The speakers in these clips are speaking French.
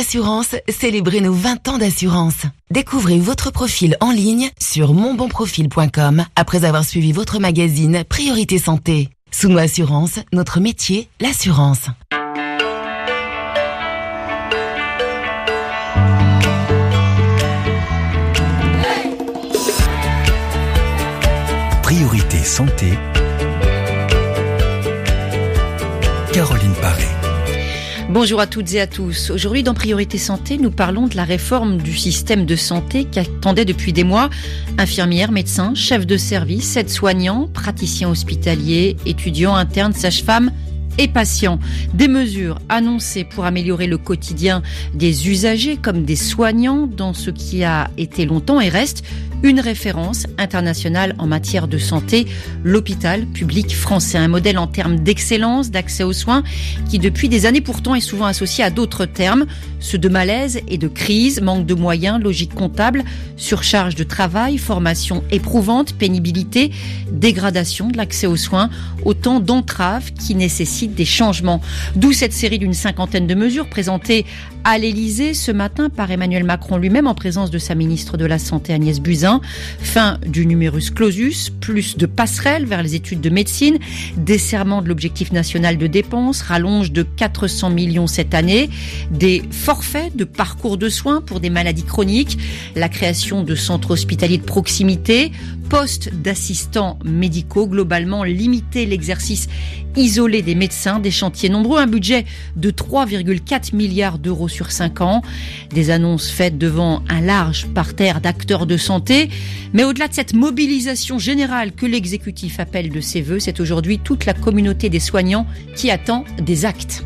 Assurance, célébrez nos 20 ans d'assurance. Découvrez votre profil en ligne sur monbonprofil.com après avoir suivi votre magazine Priorité Santé. Souno Assurance, notre métier, l'assurance. Priorité Santé, Caroline Paré. Bonjour à toutes et à tous. Aujourd'hui, dans Priorité Santé, nous parlons de la réforme du système de santé qui attendait depuis des mois. Infirmières, médecins, chefs de service, aides-soignants, praticiens hospitaliers, étudiants, internes, sages-femmes et patients. Des mesures annoncées pour améliorer le quotidien des usagers comme des soignants dans ce qui a été longtemps et reste une référence internationale en matière de santé, l'hôpital public français. Un modèle en termes d'excellence, d'accès aux soins, qui depuis des années pourtant est souvent associé à d'autres termes, ceux de malaise et de crise, manque de moyens, logique comptable, surcharge de travail, formation éprouvante, pénibilité, dégradation de l'accès aux soins, autant d'entraves qui nécessitent des changements. D'où cette série d'une 50aine de mesures présentées à l'Élysée ce matin par Emmanuel Macron lui-même en présence de sa ministre de la Santé Agnès Buzyn. Fin du numerus clausus, plus de passerelles vers les études de médecine, desserrement de l'objectif national de dépenses, rallonge de 400 millions cette année, des forfaits de parcours de soins pour des maladies chroniques, la création de centres hospitaliers de proximité, postes d'assistants médicaux, globalement limiter l'exercice isolé des médecins, des chantiers nombreux, un budget de 3,4 milliards d'euros sur 5 ans, des annonces faites devant un large parterre d'acteurs de santé. Mais au-delà de cette mobilisation générale que l'exécutif appelle de ses vœux, c'est aujourd'hui toute la communauté des soignants qui attend des actes.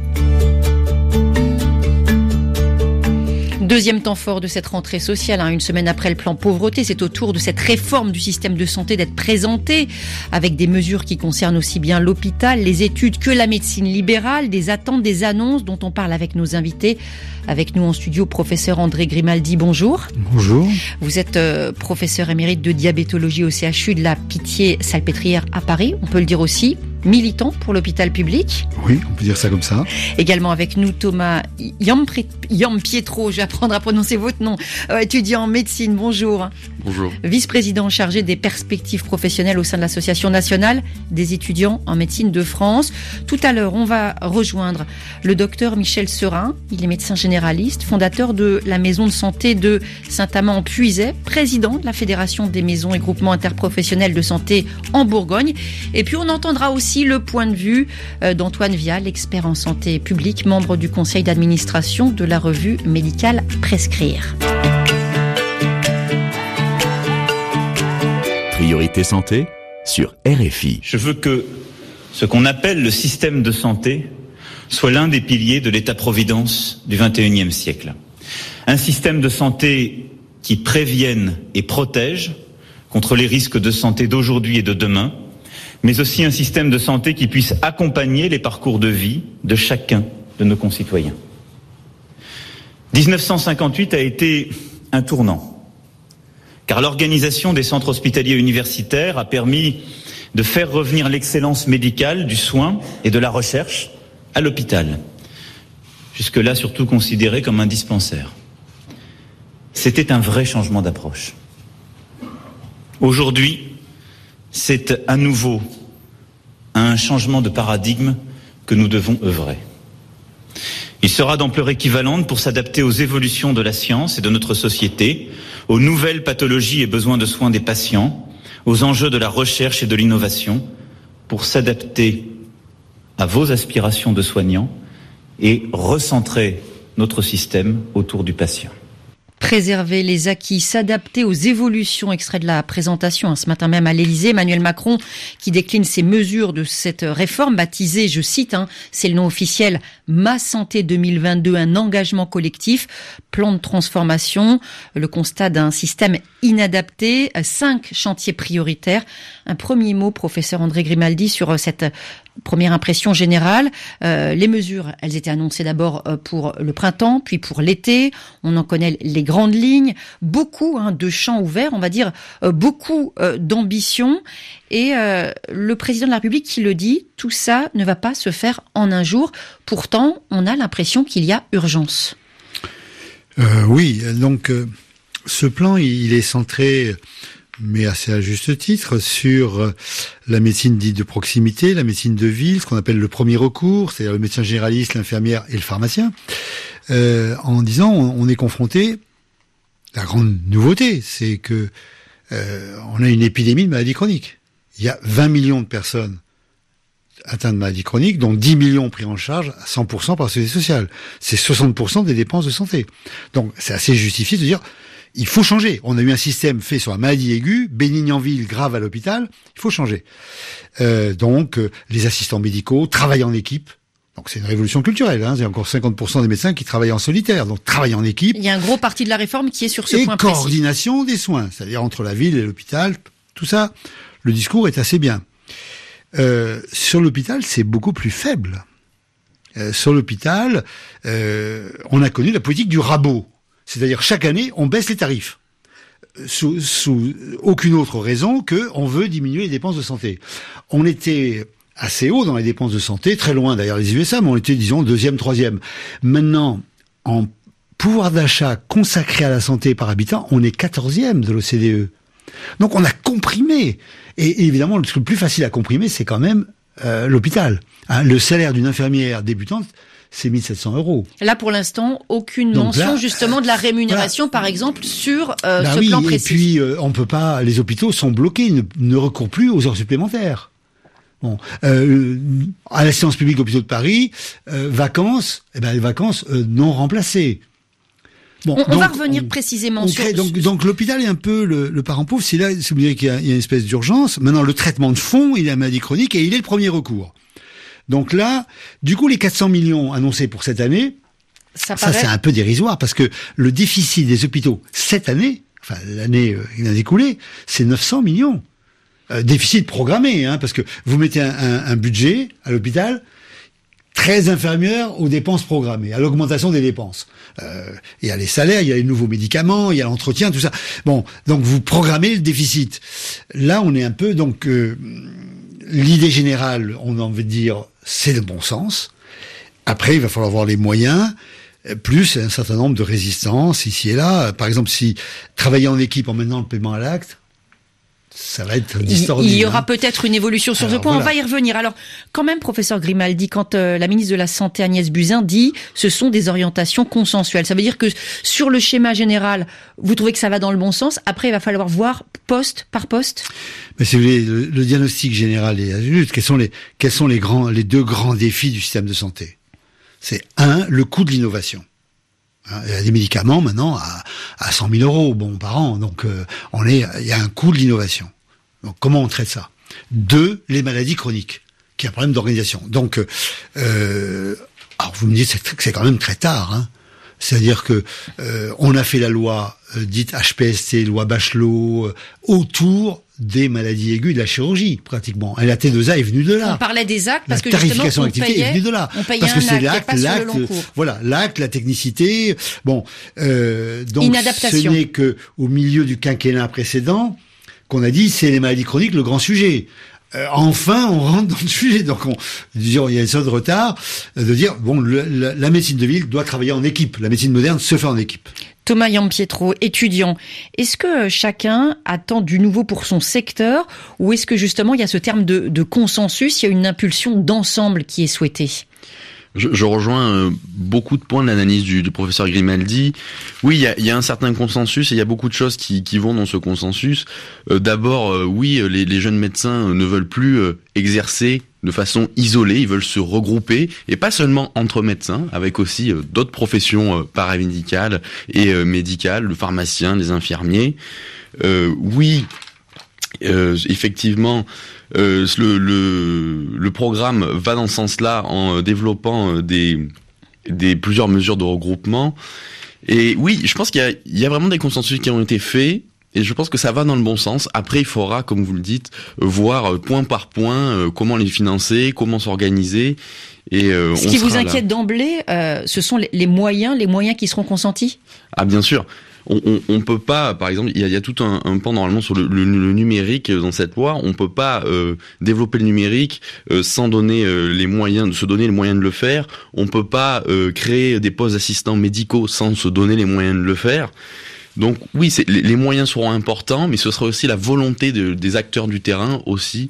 Deuxième temps fort de cette rentrée sociale, une semaine après le plan pauvreté, c'est au tour de cette réforme du système de santé d'être présentée avec des mesures qui concernent aussi bien l'hôpital, les études que la médecine libérale, des attentes, des annonces dont on parle avec nos invités. Avec nous en studio, professeur André Grimaldi, bonjour. Bonjour. Vous êtes professeur émérite de diabétologie au CHU de la Pitié-Salpêtrière à Paris, on peut le dire aussi, militant pour l'hôpital public. Oui, on peut dire ça comme ça. Également avec nous Thomas Yampietro, je vais apprendre à prononcer votre nom, étudiant en médecine, bonjour. Bonjour. Vice-président chargé des perspectives professionnelles au sein de l'Association nationale des étudiants en médecine de France. Tout à l'heure, on va rejoindre le docteur Michel Serin, il est médecin généraliste, fondateur de la maison de santé de Saint-Amand-Puisaye, président de la Fédération des maisons et groupements interprofessionnels de santé en Bourgogne. Et puis on entendra aussi le point de vue d'Antoine Vial, expert en santé publique, membre du conseil d'administration de la revue médicale Prescrire. Priorité Santé sur RFI. Je veux que ce qu'on appelle le système de santé soit l'un des piliers de l'État-providence du XXIe siècle. Un système de santé qui prévienne et protège contre les risques de santé d'aujourd'hui et de demain, mais aussi un système de santé qui puisse accompagner les parcours de vie de chacun de nos concitoyens. 1958 a été un tournant, car l'organisation des centres hospitaliers universitaires a permis de faire revenir l'excellence médicale du soin et de la recherche à l'hôpital, jusque-là surtout considéré comme un dispensaire. C'était un vrai changement d'approche. Aujourd'hui, c'est à nouveau un changement de paradigme que nous devons œuvrer. Il sera d'ampleur équivalente pour s'adapter aux évolutions de la science et de notre société, aux nouvelles pathologies et besoins de soins des patients, aux enjeux de la recherche et de l'innovation, pour s'adapter à vos aspirations de soignants et recentrer notre système autour du patient. Préserver les acquis, s'adapter aux évolutions, extrait de la présentation ce matin même à l'Élysée. Emmanuel Macron qui décline ses mesures de cette réforme baptisée, je cite, c'est le nom officiel, Ma Santé 2022, un engagement collectif, plan de transformation, le constat d'un système inadapté, 5 chantiers prioritaires. Un premier mot, professeur André Grimaldi, sur cette première impression générale. Les mesures, elles étaient annoncées d'abord pour le printemps, puis pour l'été. On en connaît les grandes lignes. Beaucoup de champs ouverts, on va dire, beaucoup d'ambition. Et le président de la République qui le dit, tout ça ne va pas se faire en un jour. Pourtant, on a l'impression qu'il y a urgence. Oui, donc ce plan, il est centré, mais assez à juste titre, sur la médecine dite de proximité, la médecine de ville, ce qu'on appelle le premier recours, c'est-à-dire le médecin généraliste, l'infirmière et le pharmacien, en disant on est confronté, la grande nouveauté, c'est que on a une épidémie de maladies chroniques. Il y a 20 millions de personnes atteintes de maladies chroniques, dont 10 millions pris en charge à 100% par la sécurité sociale. C'est 60% des dépenses de santé. Donc c'est assez justifié de dire il faut changer. On a eu un système fait sur la maladie aiguë, bénigne en ville, grave à l'hôpital, il faut changer. Donc les assistants médicaux travaillent en équipe. Donc c'est une révolution culturelle. Il y a encore 50% des médecins qui travaillent en solitaire. Donc travaillent en équipe. Il y a un gros parti de la réforme qui est sur ce point précis. Et coordination des soins, c'est-à-dire entre la ville et l'hôpital, tout ça. Le discours est assez bien. Sur l'hôpital, c'est beaucoup plus faible. Sur l'hôpital, on a connu la politique du rabot. C'est-à-dire chaque année, on baisse les tarifs. Sous aucune autre raison que on veut diminuer les dépenses de santé. On était assez haut dans les dépenses de santé, très loin derrière les USA, mais on était, disons, 2e, 3e. Maintenant, en pouvoir d'achat consacré à la santé par habitant, on est 14e de l'OCDE. Donc on a comprimé. Et évidemment, le plus facile à comprimer, c'est quand même l'hôpital. Le salaire d'une infirmière débutante, c'est 1 700 €. Là, pour l'instant, aucune mention justement de la rémunération, par exemple, sur ce plan précis. Et puis, on peut pas. Les hôpitaux sont bloqués, ne recourent plus aux heures supplémentaires. Bon, à la séance publique hôpitaux de Paris, vacances, les vacances non remplacées. Bon, on va revenir précisément sur... Donc l'hôpital est un peu le parent pauvre. C'est là, si vous dites qu'il y a une espèce d'urgence. Maintenant, le traitement de fond, il est la maladie chronique et il est le premier recours. Donc là, du coup, les 400 millions annoncés pour cette année, ça c'est un peu dérisoire parce que le déficit des hôpitaux cette année, enfin l'année qui vient d'écouler, c'est 900 millions. Déficit programmé, parce que vous mettez un budget à l'hôpital très inférieur aux dépenses programmées, à l'augmentation des dépenses. Il y a les salaires, il y a les nouveaux médicaments, il y a l'entretien, tout ça. Bon, donc vous programmez le déficit. Là, on est un peu donc l'idée générale, on a envie de dire, c'est le bon sens. Après, il va falloir avoir les moyens, plus un certain nombre de résistances ici et là. Par exemple, si travailler en équipe en maintenant le paiement à l'acte, ça va être distordu. Il y aura peut-être une évolution sur ce point. Voilà. On va y revenir. Alors, quand même, professeur Grimaldi, quand la ministre de la Santé, Agnès Buzyn, dit ce sont des orientations consensuelles. Ça veut dire que sur le schéma général, vous trouvez que ça va dans le bon sens. Après, il va falloir voir poste par poste. Mais si vous voulez, le diagnostic général est juste. Quels sont les deux grands défis du système de santé? C'est le coût de l'innovation. Il y a des médicaments maintenant à 100 000 € par an, donc il y a un coût de l'innovation. Donc comment on traite ça? 2, les maladies chroniques, qui est un problème d'organisation. Donc, alors vous me dites que c'est quand même très tard, C'est-à-dire que on a fait la loi dite HPST, loi Bachelot, autour des maladies aiguës de la chirurgie, pratiquement. Et la T2A est venue de là. On parlait des actes parce que justement, on payait, est venue de là. On payait parce que un c'est acte, l'acte, la technicité. Bon, donc inadaptation. Ce n'est que au milieu du quinquennat précédent qu'on a dit c'est les maladies chroniques le grand sujet. Enfin, on rentre dans le sujet. Donc, il y a une sorte de retard de dire la médecine de ville doit travailler en équipe. La médecine moderne se fait en équipe. Thomas Yampietro, étudiant, est-ce que chacun attend du nouveau pour son secteur ou est-ce que justement il y a ce terme de consensus, il y a une impulsion d'ensemble qui est souhaitée? Je rejoins beaucoup de points de l'analyse du professeur Grimaldi. Oui, il y a un certain consensus et il y a beaucoup de choses qui vont dans ce consensus. D'abord, oui, les jeunes médecins ne veulent plus exercer de façon isolée, ils veulent se regrouper, et pas seulement entre médecins, avec aussi d'autres professions paramédicales et médicales, le pharmacien, les infirmiers. Oui, effectivement, le programme va dans ce sens-là en développant plusieurs mesures de regroupement. Et oui, je pense qu'il y a vraiment des consensus qui ont été faits. Et je pense que ça va dans le bon sens. Après, il faudra, comme vous le dites, voir point par point comment les financer, comment s'organiser. Et ce qui vous inquiète d'emblée, ce sont les moyens qui seront consentis? Ah, bien sûr. On peut pas, par exemple, il y a tout un pan normalement sur le numérique dans cette loi. On peut pas développer le numérique sans donner les moyens de se donner les moyens de le faire. On peut pas créer des postes d'assistants médicaux sans se donner les moyens de le faire. Donc oui, les moyens seront importants, mais ce sera aussi la volonté des acteurs du terrain aussi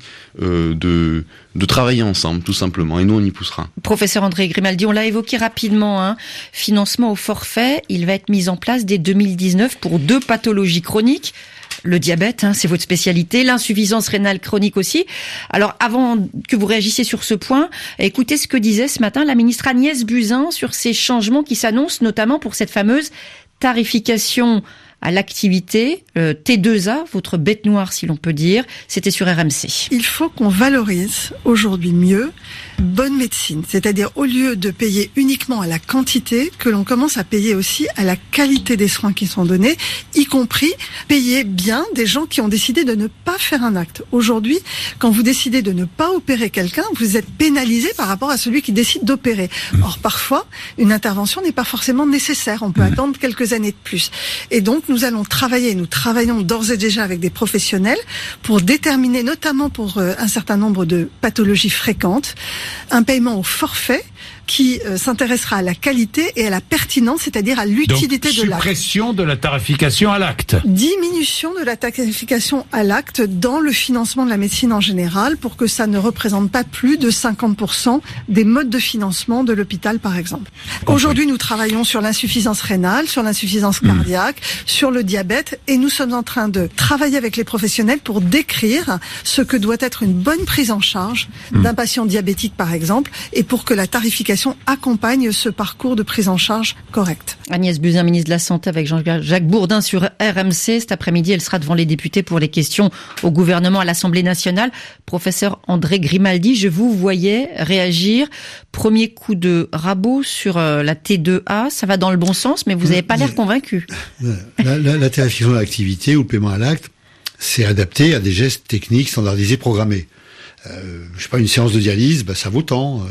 de travailler ensemble, tout simplement. Et nous, on y poussera. Professeur André Grimaldi, on l'a évoqué rapidement, financement au forfait, il va être mis en place dès 2019 pour 2 pathologies chroniques. Le diabète, c'est votre spécialité, l'insuffisance rénale chronique aussi. Alors, avant que vous réagissiez sur ce point, écoutez ce que disait ce matin la ministre Agnès Buzyn sur ces changements qui s'annoncent, notamment pour cette fameuse tarification à l'activité, T2A, votre bête noire si l'on peut dire, c'était sur RMC. Il faut qu'on valorise aujourd'hui mieux bonne médecine, c'est-à-dire au lieu de payer uniquement à la quantité, que l'on commence à payer aussi à la qualité des soins qui sont donnés, y compris payer bien des gens qui ont décidé de ne pas faire un acte. Aujourd'hui, quand vous décidez de ne pas opérer quelqu'un, vous êtes pénalisé par rapport à celui qui décide d'opérer. Or, parfois, une intervention n'est pas forcément nécessaire. On peut attendre quelques années de plus. Et donc, nous allons travailler, nous travaillons d'ores et déjà avec des professionnels pour déterminer, notamment pour un certain nombre de pathologies fréquentes, un paiement au forfait qui s'intéressera à la qualité et à la pertinence, c'est-à-dire à l'utilité de l'acte. Suppression de la tarification à l'acte. Diminution de la tarification à l'acte dans le financement de la médecine en général pour que ça ne représente pas plus de 50% des modes de financement de l'hôpital, par exemple. Aujourd'hui, nous travaillons sur l'insuffisance rénale, sur l'insuffisance cardiaque, sur le diabète et nous sommes en train de travailler avec les professionnels pour décrire ce que doit être une bonne prise en charge d'un patient diabétique, par exemple, et pour que la tarification accompagne ce parcours de prise en charge correct. Agnès Buzyn, ministre de la Santé, avec Jean-Jacques Bourdin sur RMC. Cet après-midi, elle sera devant les députés pour les questions au gouvernement à l'Assemblée nationale. Professeur André Grimaldi, je vous voyais réagir. Premier coup de rabot sur la T2A. Ça va dans le bon sens, mais vous n'avez pas l'air convaincu. La tarification à l'activité ou le paiement à l'acte, c'est adapté à des gestes techniques standardisés programmés. Je sais pas, une séance de dialyse, ça vaut tant.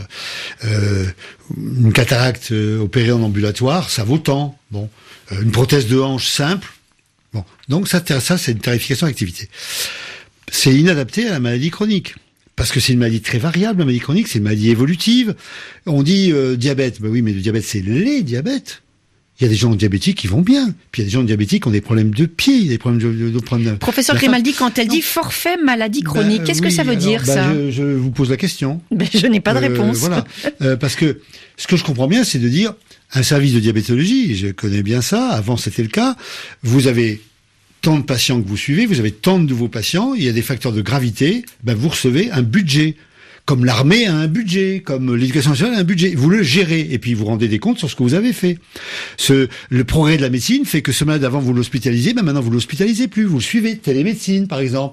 Une cataracte opérée en ambulatoire, ça vaut tant. Bon, une prothèse de hanche simple. Bon, donc ça c'est une tarification d'activité. C'est inadapté à la maladie chronique. Parce que c'est une maladie très variable, la maladie chronique, c'est une maladie évolutive. On dit diabète, oui, mais le diabète, c'est les diabètes. Il y a des gens diabétiques qui vont bien. Puis il y a des gens diabétiques qui ont des problèmes de pied, des problèmes de Professeur Grimaldi, quand elle dit forfait maladie chronique, qu'est-ce que ça veut dire, ça? Je vous pose la question. Je n'ai pas de réponse. Voilà. Parce que ce que je comprends bien, c'est de dire, un service de diabétologie, je connais bien ça, avant c'était le cas, vous avez tant de patients que vous suivez, vous avez tant de nouveaux patients, il y a des facteurs de gravité, vous recevez un budget. Comme l'armée a un budget, comme l'éducation nationale a un budget. Vous le gérez et puis vous rendez des comptes sur ce que vous avez fait. Le progrès de la médecine fait que ce malade avant vous l'hospitalisez, maintenant vous l'hospitalisez plus, vous le suivez. Télémédecine par exemple,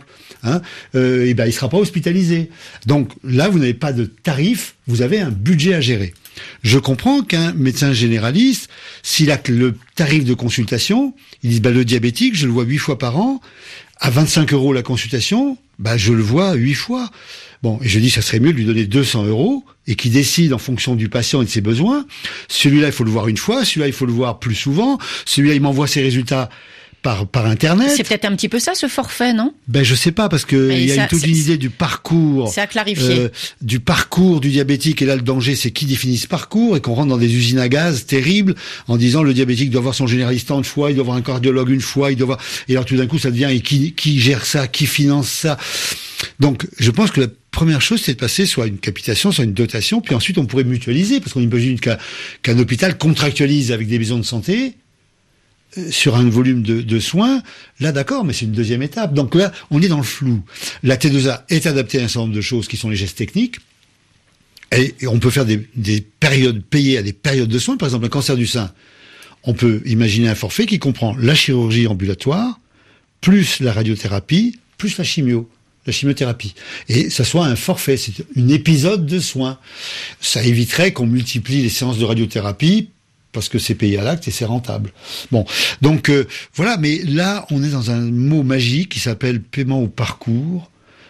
il sera pas hospitalisé. Donc là vous n'avez pas de tarif, vous avez un budget à gérer. Je comprends qu'un médecin généraliste, s'il a le tarif de consultation, il dit le diabétique, je le vois 8 fois par an, à 25 € la consultation, je le vois 8 fois. Bon, et je dis, ça serait mieux de lui donner 200 € et qu'il décide en fonction du patient et de ses besoins. Celui-là, il faut le voir une fois. Celui-là, il faut le voir plus souvent. Celui-là, il m'envoie ses résultats par Internet. C'est peut-être un petit peu ça, ce forfait, non? Je sais pas, parce que il y a toute une idée du parcours. C'est à clarifier. Du parcours du diabétique. Et là, le danger, c'est qui définit ce parcours et qu'on rentre dans des usines à gaz terribles en disant le diabétique doit voir son généraliste une fois, il doit voir un cardiologue une fois, il doit voir. Et alors, tout d'un coup, ça devient, et qui gère ça? Qui finance ça? Donc, je pense que la première chose, c'est de passer soit une capitation, soit une dotation, puis ensuite on pourrait mutualiser, parce qu'on imagine qu'un hôpital contractualise avec des maisons de santé sur un volume de soins. Là, d'accord, mais c'est une deuxième étape. Donc là, on est dans le flou. La T2A est adaptée à un certain nombre de choses qui sont les gestes techniques, et on peut faire des périodes payées à des périodes de soins. Par exemple, un cancer du sein, on peut imaginer un forfait qui comprend la chirurgie ambulatoire, plus la radiothérapie, plus la chimiothérapie. Et ça soit un forfait, c'est un épisode de soins. Ça éviterait qu'on multiplie les séances de radiothérapie parce que c'est payé à l'acte et c'est rentable. Bon, donc voilà, mais là, on est dans un mot magique qui s'appelle paiement au parcours.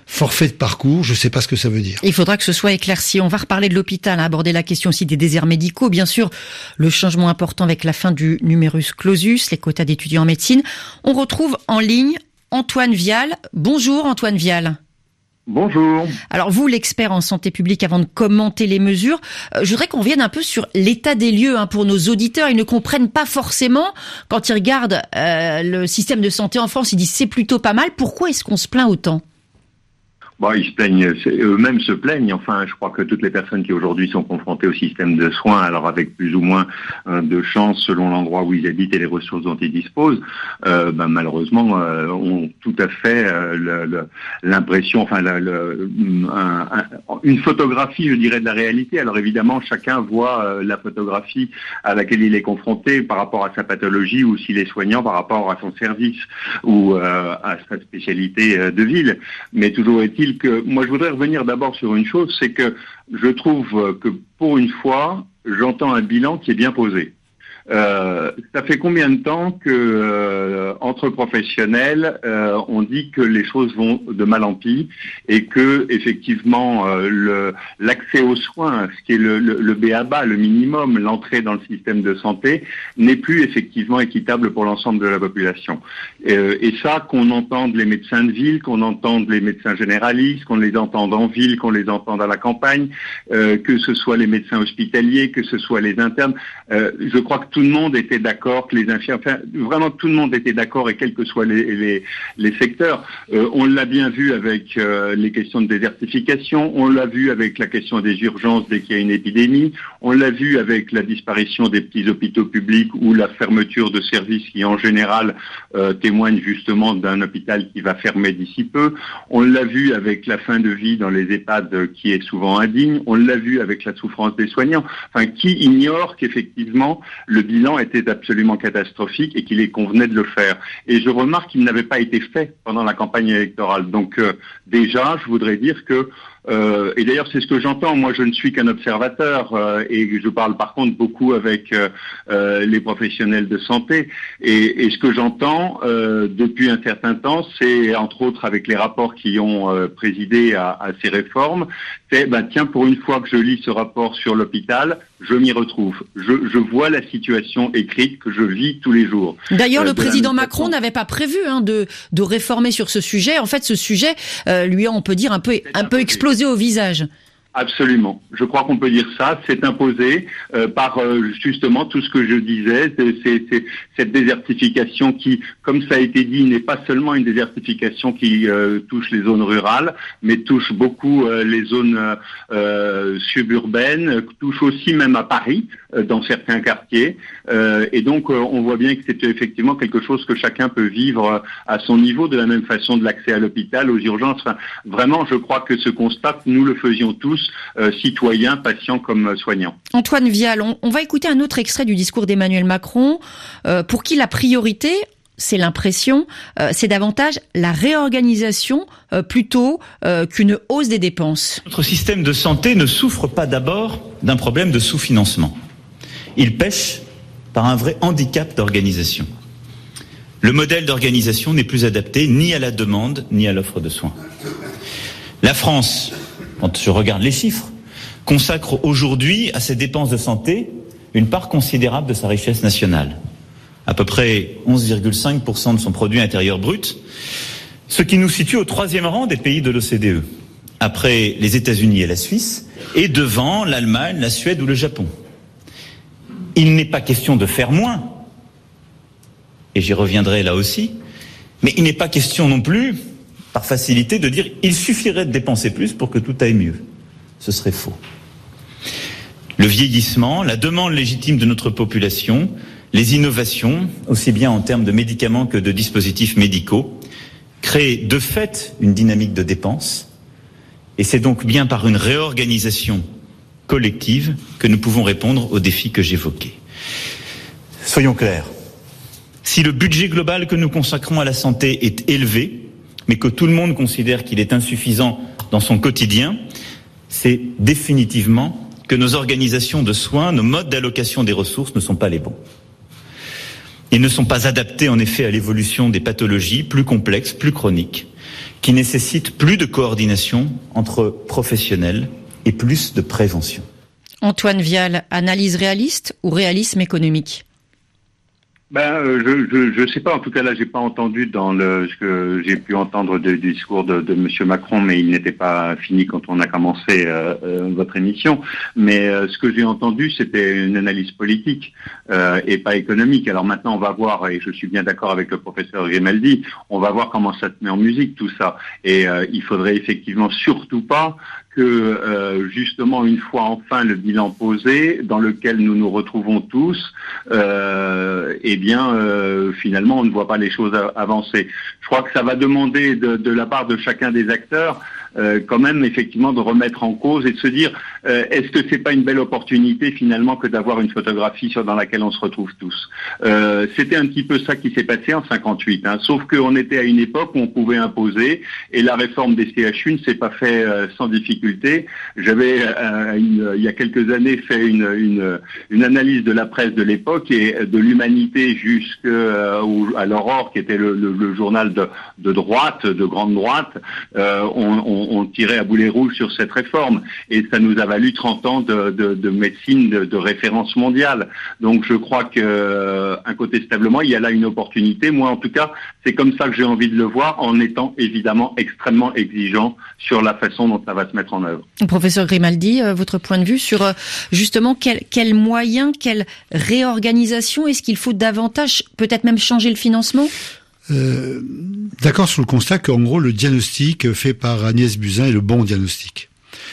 forfait de parcours, je ne sais pas ce que ça veut dire. Il faudra que ce soit éclairci. On va reparler de l'hôpital, aborder la question aussi des déserts médicaux. Bien sûr, le changement important avec la fin du numerus clausus, les quotas d'étudiants en médecine. On retrouve en ligne Antoine Vial. Bonjour Antoine Vial. Bonjour. Alors vous, l'expert en santé publique, avant de commenter les mesures, je voudrais qu'on revienne un peu sur l'état des lieux pour nos auditeurs. Ils ne comprennent pas forcément, quand ils regardent le système de santé en France, ils disent c'est plutôt pas mal. Pourquoi est-ce qu'on se plaint autant ? Ils se plaignent, eux-mêmes se plaignent. Enfin, je crois que toutes les personnes qui aujourd'hui sont confrontées au système de soins, alors avec plus ou moins de chance selon l'endroit où ils habitent et les ressources dont ils disposent, malheureusement, ont tout à fait l'impression, une photographie, je dirais, de la réalité. Alors évidemment, chacun voit la photographie à laquelle il est confronté par rapport à sa pathologie, ou s'il est soignant par rapport à son service ou à sa spécialité de ville. Mais toujours est-il que moi je voudrais revenir d'abord sur une chose, c'est que je trouve que pour une fois, j'entends un bilan qui est bien posé. Ça fait combien de temps que entre professionnels, on dit que les choses vont de mal en pis et que effectivement l'accès aux soins, ce qui est le b.a.-ba, le minimum, l'entrée dans le système de santé, n'est plus effectivement équitable pour l'ensemble de la population. Et ça, qu'on entende les médecins de ville, qu'on entende les médecins généralistes, qu'on les entende en ville, qu'on les entende à la campagne, que ce soit les médecins hospitaliers, que ce soit les internes, je crois que tout le monde était d'accord, que les infirmiers, vraiment tout le monde était d'accord, et quels que soient les secteurs. On l'a bien vu avec les questions de désertification, on l'a vu avec la question des urgences dès qu'il y a une épidémie, on l'a vu avec la disparition des petits hôpitaux publics ou la fermeture de services qui en général témoignent justement d'un hôpital qui va fermer d'ici peu. On l'a vu avec la fin de vie dans les EHPAD qui est souvent indigne, on l'a vu avec la souffrance des soignants. Enfin, qui ignore qu'effectivement le bilan était absolument catastrophique et qu'il convenait de le faire. Et je remarque qu'il n'avait pas été fait pendant la campagne électorale. Donc déjà, je voudrais dire que et d'ailleurs, c'est ce que j'entends. Moi, je ne suis qu'un observateur et je parle par contre beaucoup avec les professionnels de santé. Et ce que j'entends depuis un certain temps, c'est entre autres avec les rapports qui ont présidé à ces réformes, c'est tiens, pour une fois que je lis ce rapport sur l'hôpital, je m'y retrouve. Je vois la situation écrite que je vis tous les jours. D'ailleurs, le président Macron n'avait pas prévu de réformer sur ce sujet. En fait, ce sujet lui a, on peut dire, un peu explosé au visage. Absolument. Je crois qu'on peut dire ça. C'est imposé par justement tout ce que je disais. C'est cette désertification qui, comme ça a été dit, n'est pas seulement une désertification qui touche les zones rurales, mais touche beaucoup les zones suburbaines, touche aussi même à Paris, dans certains quartiers. Et donc, on voit bien que c'est effectivement quelque chose que chacun peut vivre à son niveau, de la même façon de l'accès à l'hôpital, aux urgences. Enfin, vraiment, je crois que ce constat, nous le faisions tous, citoyens, patients comme soignants. Antoine Vial, on va écouter un autre extrait du discours d'Emmanuel Macron, pour qui la priorité, c'est l'impression, c'est davantage la réorganisation plutôt qu'une hausse des dépenses. Notre système de santé ne souffre pas d'abord d'un problème de sous-financement. Il pêche par un vrai handicap d'organisation. Le modèle d'organisation n'est plus adapté ni à la demande ni à l'offre de soins. La France, quand je regarde les chiffres, consacre aujourd'hui à ses dépenses de santé une part considérable de sa richesse nationale. À peu près 11,5% de son produit intérieur brut, ce qui nous situe au 3e rang des pays de l'OCDE, après les États-Unis et la Suisse, et devant l'Allemagne, la Suède ou le Japon. Il n'est pas question de faire moins, et j'y reviendrai là aussi, mais il n'est pas question non plus, par facilité, de dire il suffirait de dépenser plus pour que tout aille mieux. Ce serait faux. Le vieillissement, la demande légitime de notre population, les innovations, aussi bien en termes de médicaments que de dispositifs médicaux, créent de fait une dynamique de dépenses, et c'est donc bien par une réorganisation collective que nous pouvons répondre aux défis que j'évoquais. Soyons clairs, si le budget global que nous consacrons à la santé est élevé, mais que tout le monde considère qu'il est insuffisant dans son quotidien, c'est définitivement que nos organisations de soins, nos modes d'allocation des ressources ne sont pas les bons. Ils ne sont pas adaptés en effet à l'évolution des pathologies plus complexes, plus chroniques, qui nécessite plus de coordination entre professionnels et plus de prévention. Antoine Vial, analyse réaliste ou réalisme économique ? Je sais pas. En tout cas, là, j'ai pas entendu ce que j'ai pu entendre du discours de Monsieur Macron, mais il n'était pas fini quand on a commencé votre émission. Mais ce que j'ai entendu, c'était une analyse politique et pas économique. Alors maintenant, on va voir, et je suis bien d'accord avec le professeur Grimaldi, on va voir comment ça se met en musique tout ça. Et il faudrait effectivement surtout pas que justement une fois enfin le bilan posé, dans lequel nous nous retrouvons tous, finalement on ne voit pas les choses avancer. Je crois que ça va demander de la part de chacun des acteurs quand même effectivement de remettre en cause et de se dire est-ce que c'est pas une belle opportunité finalement que d'avoir une photographie dans laquelle on se retrouve tous. C'était un petit peu ça qui s'est passé en 58, sauf qu'on était à une époque où on pouvait imposer et la réforme des CHU ne s'est pas fait sans difficulté. J'avais il y a quelques années fait une analyse de la presse de l'époque et de l'Humanité jusqu'à l'Aurore qui était le journal de droite, de grande droite. On tirait à boulet rouge sur cette réforme et ça nous a valu 30 ans de médecine de référence mondiale. Donc je crois que incontestablement il y a là une opportunité. Moi en tout cas c'est comme ça que j'ai envie de le voir, en étant évidemment extrêmement exigeant sur la façon dont ça va se mettre en œuvre. Professeur Grimaldi, votre point de vue sur justement quels moyens, quelle réorganisation, est-ce qu'il faut davantage peut-être même changer le financement ? D'accord sur le constat qu'en gros le diagnostic fait par Agnès Buzyn est le bon diagnostic.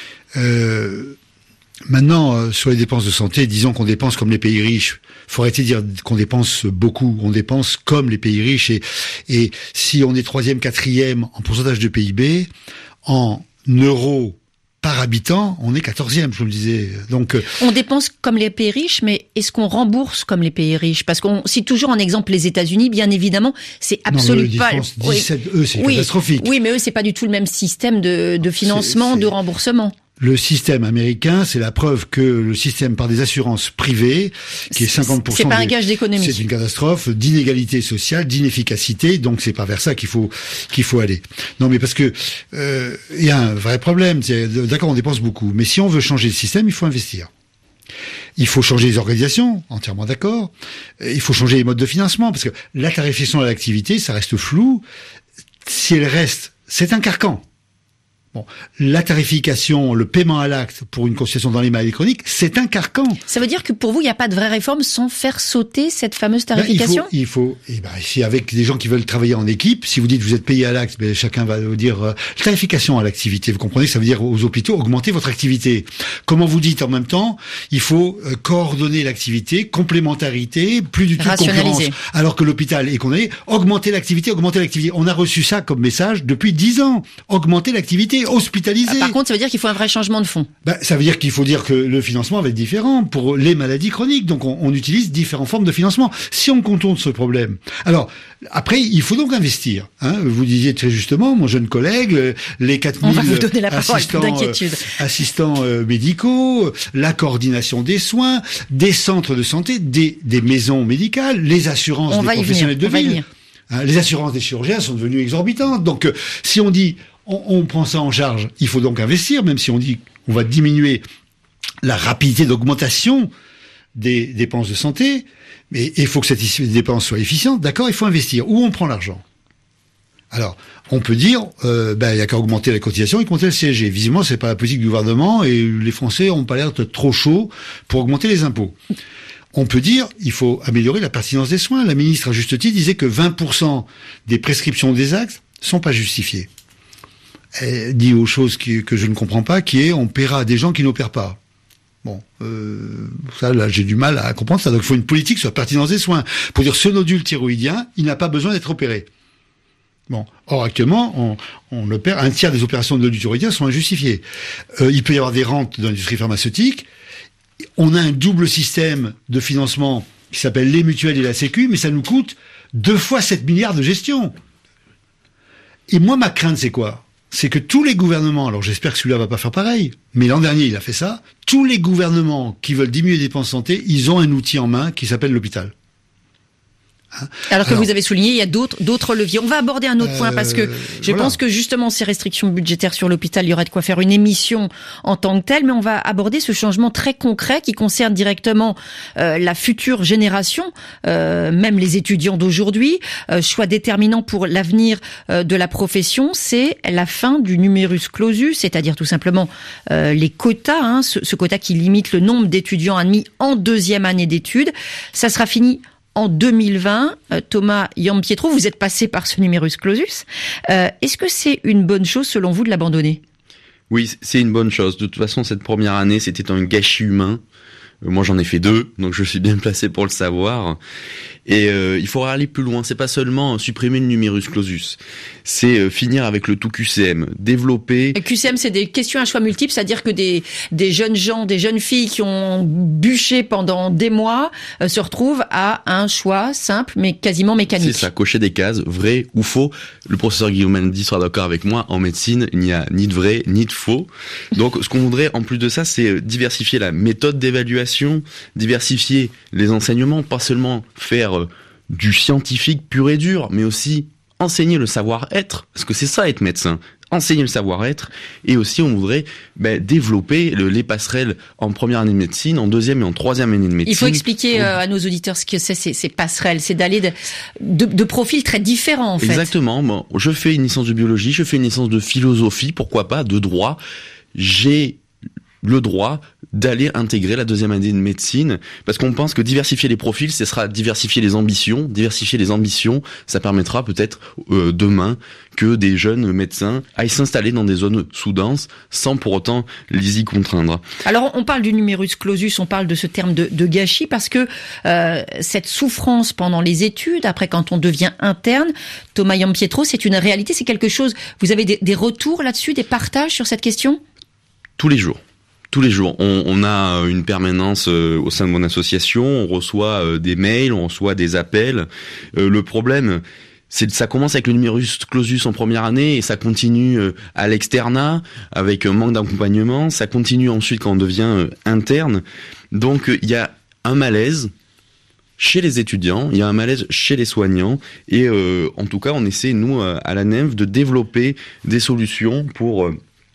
Maintenant, sur les dépenses de santé, disons qu'on dépense comme les pays riches. Faut arrêter de dire qu'on dépense beaucoup. On dépense comme les pays riches et si on est 3e, 4e en pourcentage de PIB, en euros par habitant, on est 14e, je vous le disais. Donc, on dépense comme les pays riches, mais est-ce qu'on rembourse comme les pays riches ? Parce qu'on cite toujours en exemple les États-Unis, bien évidemment, c'est absolument pas. 17, eux, c'est catastrophique. Oui, mais eux, c'est pas du tout le même système de financement, de remboursement. Le système américain, c'est la preuve que le système par des assurances privées, qui est 50%, c'est pas un gage d'économie. C'est une catastrophe, d'inégalité sociale, d'inefficacité. Donc c'est pas vers ça qu'il faut aller. Non, mais parce que il y a un vrai problème. D'accord, on dépense beaucoup, mais si on veut changer le système, il faut investir. Il faut changer les organisations, entièrement d'accord. Il faut changer les modes de financement, parce que la tarification à l'activité, ça reste flou. Si elle reste, c'est un carcan. Bon, la tarification, le paiement à l'acte pour une consultation dans les maladies chroniques, c'est un carcan. Ça veut dire que pour vous, il n'y a pas de vraie réforme sans faire sauter cette fameuse tarification ? Si avec des gens qui veulent travailler en équipe, si vous dites vous êtes payé à l'acte, chacun va vous dire tarification à l'activité. Vous comprenez que ça veut dire aux hôpitaux augmenter votre activité. Comment vous dites en même temps, il faut coordonner l'activité, complémentarité, plus du tout de concurrence. Alors que l'hôpital est condamné, augmenter l'activité. On a reçu ça comme message depuis 10 ans. Augmenter l'activité. Hospitalisé. Par contre, ça veut dire qu'il faut un vrai changement de fond. Ça veut dire qu'il faut dire que le financement va être différent pour les maladies chroniques. Donc, on utilise différentes formes de financement. Si on contourne ce problème. Alors, après, il faut donc investir. Vous disiez très justement, mon jeune collègue, les 4000 assistants médicaux, la coordination des soins, des centres de santé, des maisons médicales, les assurances des professionnels de ville. Les assurances des chirurgiens sont devenues exorbitantes. Donc, si on dit on prend ça en charge, il faut donc investir, même si on dit qu'on va diminuer la rapidité d'augmentation des dépenses de santé, mais il faut que cette dépense soit efficiente, d'accord, il faut investir. Où on prend l'argent ? Alors, on peut dire, il y a qu'à augmenter la cotisation et compter le CSG. Visiblement, c'est pas la politique du gouvernement et les Français ont pas l'air d'être trop chauds pour augmenter les impôts. On peut dire, il faut améliorer la pertinence des soins. La ministre, à juste titre, disait que 20% des prescriptions des actes sont pas justifiées. Elle dit aux choses que je ne comprends pas, qui est on paiera des gens qui n'opèrent pas. Bon, ça là j'ai du mal à comprendre ça. Donc il faut une politique sur la pertinence des soins. Pour dire ce nodule thyroïdien, il n'a pas besoin d'être opéré. Bon, or actuellement on opère, un tiers des opérations de nodule thyroïdien sont injustifiées. Il peut y avoir des rentes dans l'industrie pharmaceutique. On a un double système de financement qui s'appelle les mutuelles et la Sécu, mais ça nous coûte 2 fois 7 milliards de gestion. Et moi ma crainte c'est quoi ? C'est que tous les gouvernements, alors j'espère que celui-là va pas faire pareil, mais l'an dernier il a fait ça, tous les gouvernements qui veulent diminuer les dépenses santé, ils ont un outil en main qui s'appelle l'hôpital. Alors que vous avez souligné, il y a d'autres leviers. On va aborder un autre point parce que je pense que justement ces restrictions budgétaires sur l'hôpital, il y aurait de quoi faire une émission en tant que telle, mais on va aborder ce changement très concret qui concerne directement la future génération, même les étudiants d'aujourd'hui. Choix déterminant pour l'avenir de la profession, c'est la fin du numerus clausus, c'est-à-dire tout simplement les quotas, ce quota qui limite le nombre d'étudiants admis en deuxième année d'études. Ça sera fini en 2020. Thomas Giampietro, vous êtes passé par ce numerus clausus. Est-ce que c'est une bonne chose selon vous de l'abandonner ? Oui, c'est une bonne chose. De toute façon, cette première année, c'était un gâchis humain. Moi, j'en ai fait 2, donc je suis bien placé pour le savoir. Et il faudra aller plus loin. C'est pas seulement supprimer le numerus clausus, c'est finir avec le tout QCM, développer. Le QCM, c'est des questions à choix multiples, c'est-à-dire que des jeunes gens, des jeunes filles qui ont bûché pendant des mois se retrouvent à un choix simple, mais quasiment mécanique. C'est ça, cocher des cases, vrai ou faux. Le professeur Guillaume sera d'accord avec moi. En médecine, il n'y a ni de vrai ni de faux. Donc, ce qu'on voudrait, en plus de ça, c'est diversifier la méthode d'évaluation, diversifier les enseignements, pas seulement faire du scientifique pur et dur, mais aussi enseigner le savoir-être, parce que c'est ça être médecin, enseigner le savoir-être, et aussi on voudrait développer les passerelles en première année de médecine, en deuxième et en troisième année de médecine. Il faut expliquer à nos auditeurs ce que c'est ces passerelles, c'est d'aller de profils très différents en fait. Exactement, bon, je fais une licence de biologie, je fais une licence de philosophie, pourquoi pas, de droit, j'ai le droit d'aller intégrer la deuxième année de médecine, parce qu'on pense que diversifier les profils, ce sera diversifier les ambitions. Diversifier les ambitions, ça permettra peut-être demain que des jeunes médecins aillent s'installer dans des zones sous-denses sans pour autant les y contraindre. Alors on parle du numerus clausus, on parle de ce terme de gâchis parce que cette souffrance pendant les études, après quand on devient interne, Thomas Giampietro, c'est une réalité, c'est quelque chose, vous avez des retours là-dessus, des partages sur cette question ? Tous les jours. Tous les jours, on a une permanence au sein de mon association, on reçoit des mails, on reçoit des appels. Le problème, c'est que ça commence avec le numerus clausus en première année et ça continue à l'externat avec un manque d'accompagnement. Ça continue ensuite quand on devient interne. Donc il y a un malaise chez les étudiants, il y a un malaise chez les soignants et en tout cas on essaie, nous, à la NEMF, de développer des solutions pour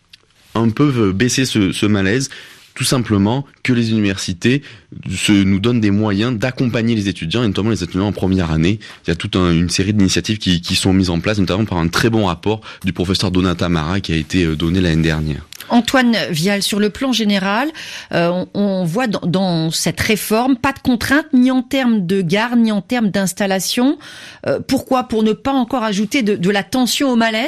un peu baisser ce malaise, tout simplement que les universités nous donnent des moyens d'accompagner les étudiants, et notamment les étudiants en première année. Il y a toute une série d'initiatives qui sont mises en place, notamment par un très bon rapport du professeur Donata Mara qui a été donné l'année dernière. Antoine Vial, sur le plan général, on voit dans cette réforme pas de contraintes ni en termes de garde ni en termes d'installation. Pourquoi ? Pour ne pas encore ajouter de la tension au malaise ?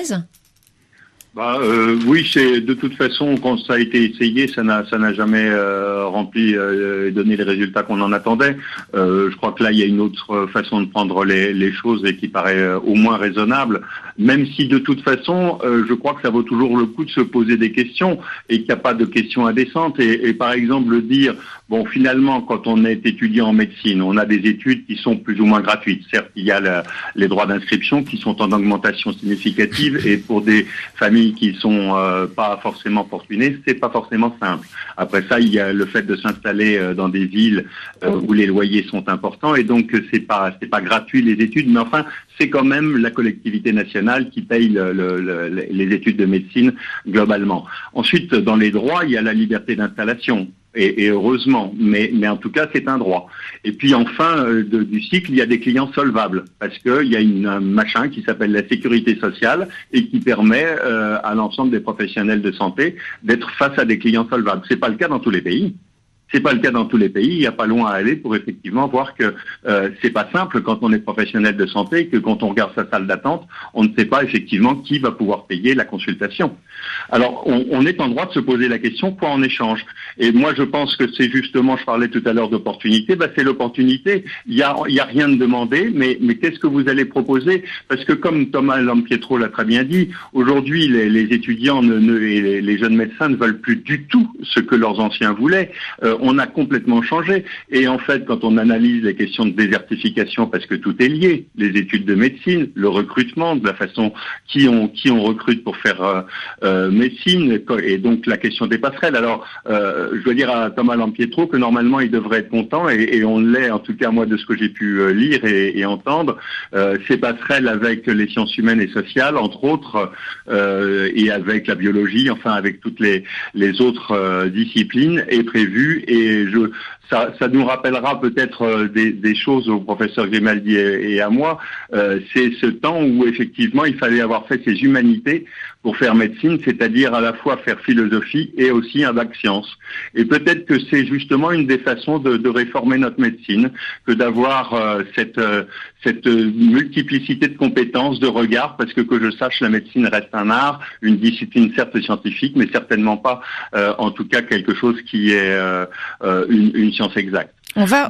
Oui, c'est de toute façon quand ça a été essayé, ça n'a jamais rempli et donné les résultats qu'on en attendait. Je crois que là il y a une autre façon de prendre les choses et qui paraît au moins raisonnable. Même si de toute façon, je crois que ça vaut toujours le coup de se poser des questions et qu'il n'y a pas de questions indécentes. Et par exemple dire, bon finalement quand on est étudiant en médecine, on a des études qui sont plus ou moins gratuites. Certes, il y a les droits d'inscription qui sont en augmentation significative et pour des familles qui sont pas forcément fortunées, c'est pas forcément simple. Après ça, il y a le fait de s'installer dans des villes où les loyers sont importants et donc c'est pas gratuit les études, mais enfin c'est quand même la collectivité nationale qui paye les études de médecine globalement. Ensuite, dans les droits, il y a la liberté d'installation. Et heureusement, mais en tout cas c'est un droit. Et puis en fin du cycle, il y a des clients solvables parce que il y a un machin qui s'appelle la sécurité sociale et qui permet à l'ensemble des professionnels de santé d'être face à des clients solvables. C'est pas le cas dans tous les pays. C'est pas le cas dans tous les pays. Il n'y a pas loin à aller pour effectivement voir que c'est pas simple quand on est professionnel de santé, que quand on regarde sa salle d'attente, on ne sait pas effectivement qui va pouvoir payer la consultation. Alors, on est en droit de se poser la question quoi en échange. Et moi, je pense que c'est justement, je parlais tout à l'heure d'opportunité, c'est l'opportunité. Il y a rien de demandé, mais qu'est-ce que vous allez proposer? Parce que comme Thomas Giampietro l'a très bien dit, aujourd'hui, les étudiants et les jeunes médecins ne veulent plus du tout ce que leurs anciens voulaient. on a complètement changé. Et en fait, quand on analyse les questions de désertification, parce que tout est lié, les études de médecine, le recrutement, de la façon qui on recrute pour faire médecine, et donc la question des passerelles. Alors, je dois dire à Thomas Lampietro que normalement il devrait être content, et on l'est, en tout cas moi de ce que j'ai pu lire et entendre, ces passerelles avec les sciences humaines et sociales, entre autres, et avec la biologie, enfin avec toutes les autres disciplines, est prévue, et ça nous rappellera peut-être des choses au professeur Grimaldi et à moi. C'est ce temps où effectivement il fallait avoir fait ses humanités pour faire médecine, c'est-à-dire à la fois faire philosophie et aussi un bac sciences. Et peut-être que c'est justement une des façons de réformer notre médecine, que d'avoir cette multiplicité de compétences, de regards, parce que je sache, la médecine reste un art, une discipline certes scientifique, mais certainement pas, en tout cas, quelque chose qui est une science exacte. On va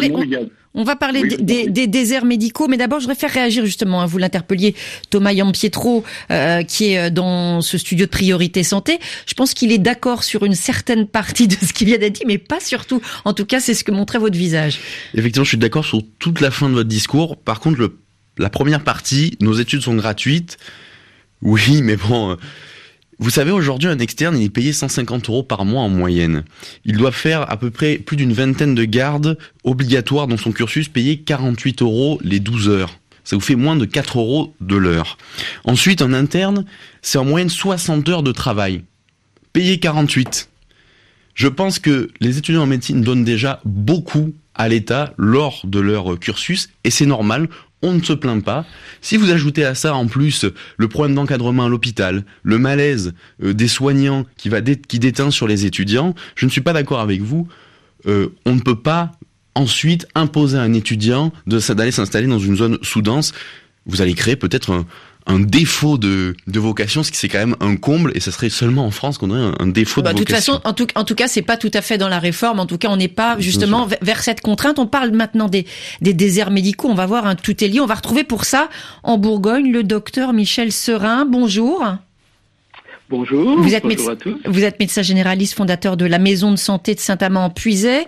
parler oui, des déserts médicaux, mais d'abord je voudrais faire réagir justement, vous l'interpelliez, Thomas Lampietro, qui est dans ce studio de Priorité Santé. Je pense qu'il est d'accord sur une certaine partie de ce qui vient d'être dit, mais pas sur tout. En tout cas, c'est ce que montrait votre visage. Effectivement, je suis d'accord sur toute la fin de votre discours. Par contre, la première partie, nos études sont gratuites. Oui, mais bon... Vous savez, aujourd'hui, un externe, il est payé 150 € par mois en moyenne. Il doit faire à peu près plus d'une vingtaine de gardes obligatoires dans son cursus, payer 48 € les 12 heures. Ça vous fait moins de 4 € de l'heure. Ensuite, un interne, c'est en moyenne 60 heures de travail. Payé 48. Je pense que les étudiants en médecine donnent déjà beaucoup à l'État lors de leur cursus, et c'est normal. On ne se plaint pas. Si vous ajoutez à ça en plus le problème d'encadrement à l'hôpital, le malaise des soignants qui déteint sur les étudiants, je ne suis pas d'accord avec vous. On ne peut pas ensuite imposer à un étudiant d'aller s'installer dans une zone sous-dense. Vous allez créer peut-être un défaut de vocation, ce qui c'est quand même un comble, et ça serait seulement en France qu'on aurait un défaut de vocation. De toute façon, en tout cas, c'est pas tout à fait dans la réforme. En tout cas, on n'est pas justement vers cette contrainte. On parle maintenant des déserts médicaux. On va voir un tout est lié. On va retrouver pour ça en Bourgogne le docteur Michel Serin. Bonjour. Bonjour, bonjour à tous. Vous êtes médecin généraliste, fondateur de la maison de santé de Saint-Amand-en-Puisaye.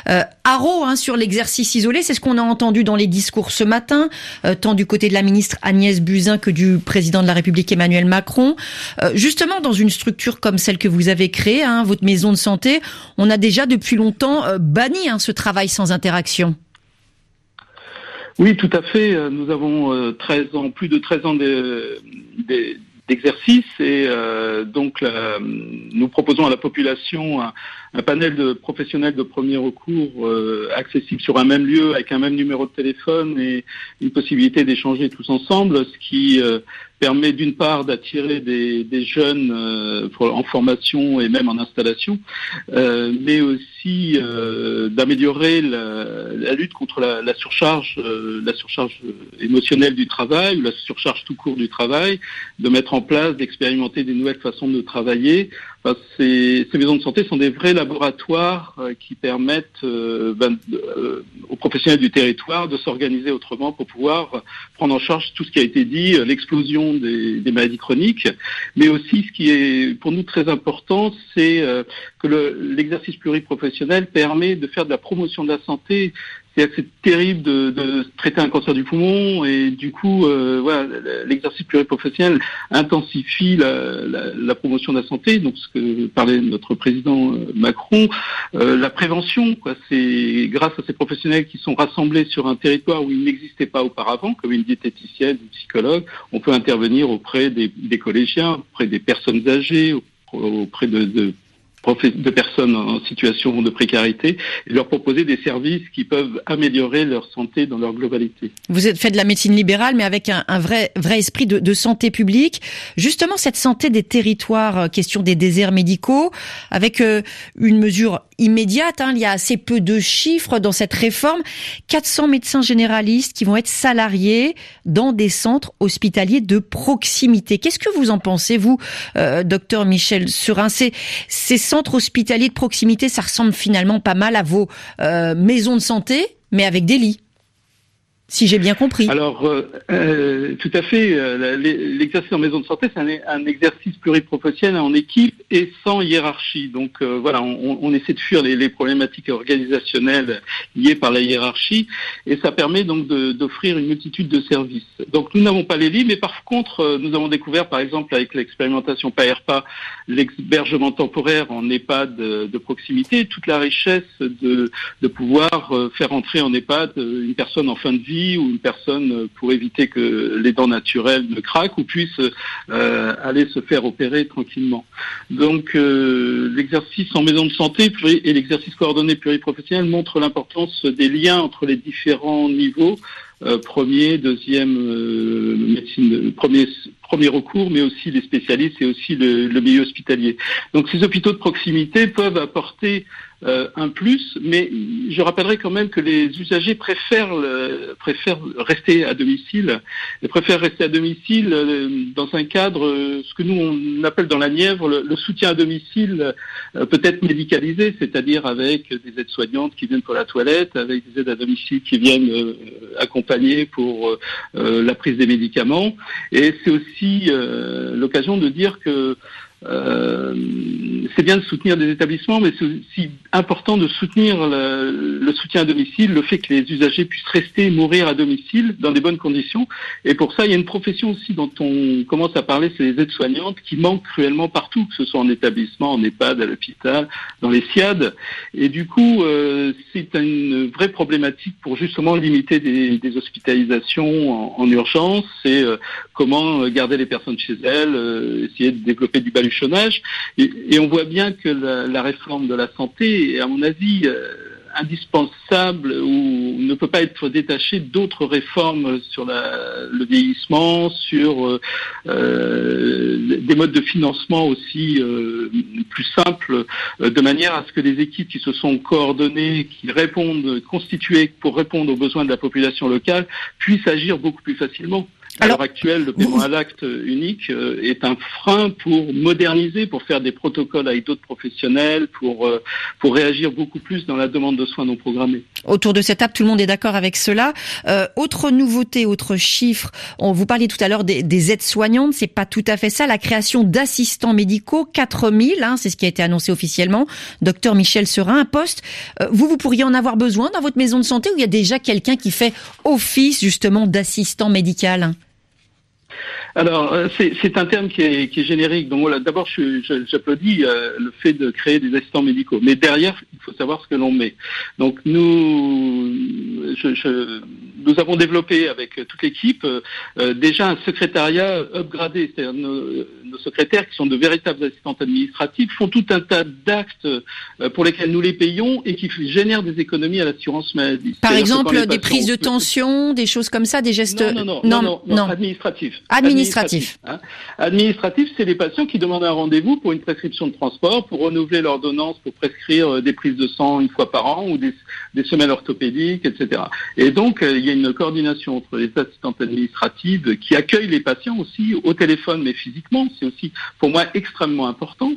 Haro sur l'exercice isolé, c'est ce qu'on a entendu dans les discours ce matin, tant du côté de la ministre Agnès Buzyn que du président de la République Emmanuel Macron. Justement, dans une structure comme celle que vous avez créée, votre maison de santé, on a déjà depuis longtemps banni ce travail sans interaction. Oui, tout à fait. Nous avons plus de 13 ans d'exercice, et donc nous proposons à la population un panel de professionnels de premier recours accessible sur un même lieu avec un même numéro de téléphone et une possibilité d'échanger tous ensemble, ce qui permet d'une part d'attirer des jeunes en formation et même en installation, mais aussi d'améliorer la lutte contre la surcharge émotionnelle du travail, ou la surcharge tout court du travail, de mettre en place, d'expérimenter des nouvelles façons de travailler. Enfin, ces maisons de santé sont des vrais laboratoires qui permettent aux professionnels du territoire de s'organiser autrement pour pouvoir prendre en charge tout ce qui a été dit, l'explosion des maladies chroniques, mais aussi ce qui est pour nous très important, c'est que l'exercice pluriprofessionnel permet de faire de la promotion de la santé. C'est-à-dire que c'est terrible de traiter un cancer du poumon, et du coup, l'exercice pluriprofessionnel intensifie la promotion de la santé. Donc, ce que parlait notre président Macron, la prévention, c'est grâce à ces professionnels qui sont rassemblés sur un territoire où ils n'existaient pas auparavant, comme une diététicienne, une psychologue, on peut intervenir auprès des collégiens, auprès des personnes âgées, auprès de personnes en situation de précarité, et leur proposer des services qui peuvent améliorer leur santé dans leur globalité. Vous êtes fait de la médecine libérale, mais avec un vrai esprit de santé publique. Justement, cette santé des territoires, question des déserts médicaux, avec une mesure immédiate, il y a assez peu de chiffres dans cette réforme. 400 médecins généralistes qui vont être salariés dans des centres hospitaliers de proximité. Qu'est-ce que vous en pensez, vous, docteur Michel Serin? Ces centres hospitaliers de proximité, ça ressemble finalement pas mal à vos maisons de santé, mais avec des lits. Si j'ai bien compris. Alors, tout à fait. L'exercice en maison de santé, c'est un exercice pluriprofessionnel en équipe et sans hiérarchie. Donc, voilà, on essaie de fuir les problématiques organisationnelles liées par la hiérarchie, et ça permet donc d'offrir une multitude de services. Donc, nous n'avons pas les lits, mais par contre, nous avons découvert, par exemple, avec l'expérimentation PAERPA, l'hébergement temporaire en EHPAD de proximité, toute la richesse de pouvoir faire entrer en EHPAD une personne en fin de vie, ou une personne pour éviter que les dents naturelles ne craquent ou puisse aller se faire opérer tranquillement. Donc l'exercice en maison de santé et l'exercice coordonné pluriprofessionnel montrent l'importance des liens entre les différents niveaux, premier, deuxième médecine, premier recours, mais aussi les spécialistes et aussi le milieu hospitalier. Donc ces hôpitaux de proximité peuvent apporter un plus, mais je rappellerai quand même que les usagers préfèrent rester à domicile. Ils préfèrent rester à domicile dans un cadre, ce que nous on appelle dans la Nièvre le soutien à domicile, peut-être médicalisé, c'est-à-dire avec des aides-soignantes qui viennent pour la toilette, avec des aides à domicile qui viennent accompagner pour la prise des médicaments. Et c'est aussi l'occasion de dire que c'est bien de soutenir des établissements, mais c'est aussi important de soutenir le soutien à domicile, le fait que les usagers puissent rester, mourir à domicile dans des bonnes conditions. Et pour ça, il y a une profession aussi dont on commence à parler, c'est les aides-soignantes, qui manquent cruellement partout, que ce soit en établissement, en EHPAD, à l'hôpital, dans les SIAD. Et du coup, c'est une vraie problématique pour justement limiter des hospitalisations en urgence. C'est comment garder les personnes chez elles, essayer de développer du baluchonnage. Et on voit bien que la réforme de la santé est, à mon avis, indispensable ou ne peut pas être détachée d'autres réformes sur le vieillissement, sur des modes de financement aussi plus simples, de manière à ce que les équipes qui se sont coordonnées, qui constituées pour répondre aux besoins de la population locale, puissent agir beaucoup plus facilement. À l'heure actuelle, le paiement à l'acte unique est un frein pour moderniser, pour faire des protocoles avec d'autres professionnels, pour réagir beaucoup plus dans la demande de soins non programmés. Autour de cette table, tout le monde est d'accord avec cela. Autre nouveauté, autre chiffre, vous parliez tout à l'heure des aides-soignantes, c'est pas tout à fait ça, la création d'assistants médicaux, 4000, c'est ce qui a été annoncé officiellement. Docteur Michel Serin, un poste, vous pourriez en avoir besoin dans votre maison de santé, ou il y a déjà quelqu'un qui fait office justement d'assistant médical ? Alors, c'est un terme qui est générique. Donc voilà, d'abord, j'applaudis le fait de créer des assistants médicaux. Mais derrière, il faut savoir ce que l'on met. Donc nous avons développé avec toute l'équipe déjà un secrétariat upgradé. C'est-à-dire nos secrétaires, qui sont de véritables assistantes administratives, font tout un tas d'actes pour lesquels nous les payons et qui génèrent des économies à l'assurance maladie. Par exemple, des prises de tension, des choses comme ça, des gestes... Non, administratifs. Administratif, c'est les patients qui demandent un rendez-vous pour une prescription de transport, pour renouveler l'ordonnance, pour prescrire des prises de sang une fois par an ou des semelles orthopédiques, etc. Et donc, il y a une coordination entre les assistantes administratives qui accueillent les patients aussi au téléphone, mais physiquement. C'est aussi, pour moi, extrêmement important.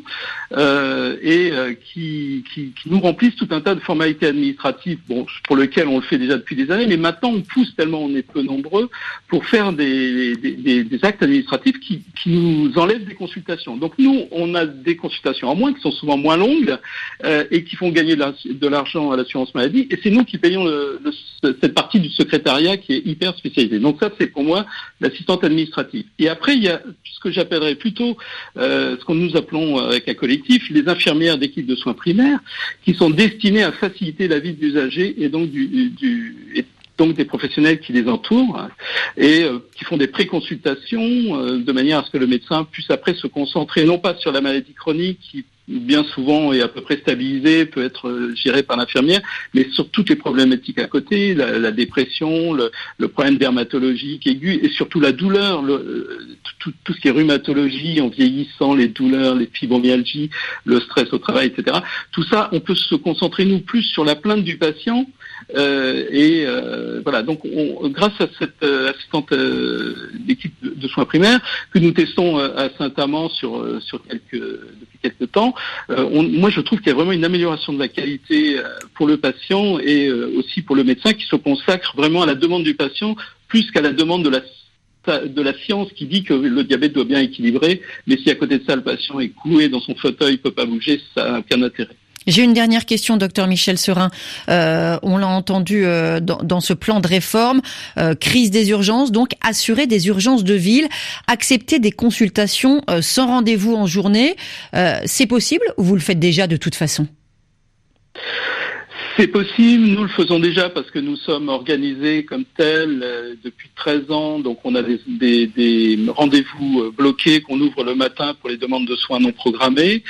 Qui nous remplissent tout un tas de formalités administratives, pour lesquelles on le fait déjà depuis des années, mais maintenant on pousse tellement on est peu nombreux pour faire des actes administratifs qui nous enlèvent des consultations. Donc nous, on a des consultations en moins, qui sont souvent moins longues et qui font gagner de l'argent à l'assurance maladie, et c'est nous qui payons cette partie du secrétariat qui est hyper spécialisée. Donc ça, c'est pour moi l'assistante administrative. Et après, il y a ce que j'appellerais plutôt ce que nous appelons avec un collectif les infirmières d'équipe de soins primaires, qui sont destinées à faciliter la vie de l'usager et donc donc des professionnels qui les entourent et qui font des préconsultations de manière à ce que le médecin puisse après se concentrer non pas sur la maladie chronique qui bien souvent est à peu près stabilisée, peut être gérée par l'infirmière, mais sur toutes les problématiques à côté, la dépression, le problème dermatologique aigu et surtout la douleur, tout ce qui est rhumatologie en vieillissant, les douleurs, les fibromyalgies, le stress au travail, etc. Tout ça, on peut se concentrer nous plus sur la plainte du patient Voilà. Donc, grâce à cette assistante d'équipe de soins primaires que nous testons à Saint-Amand depuis quelques temps, moi je trouve qu'il y a vraiment une amélioration de la qualité pour le patient et aussi pour le médecin qui se consacre vraiment à la demande du patient plus qu'à la demande de la science qui dit que le diabète doit bien équilibrer, mais si à côté de ça le patient est cloué dans son fauteuil, il peut pas bouger, ça n'a aucun intérêt. J'ai une dernière question, docteur Michel Serin. On l'a entendu dans ce plan de réforme, crise des urgences, donc assurer des urgences de ville, accepter des consultations sans rendez-vous en journée. C'est possible ou vous le faites déjà de toute façon ? C'est possible, nous le faisons déjà parce que nous sommes organisés comme tels depuis 13 ans, donc on a des rendez-vous bloqués qu'on ouvre le matin pour les demandes de soins non programmés,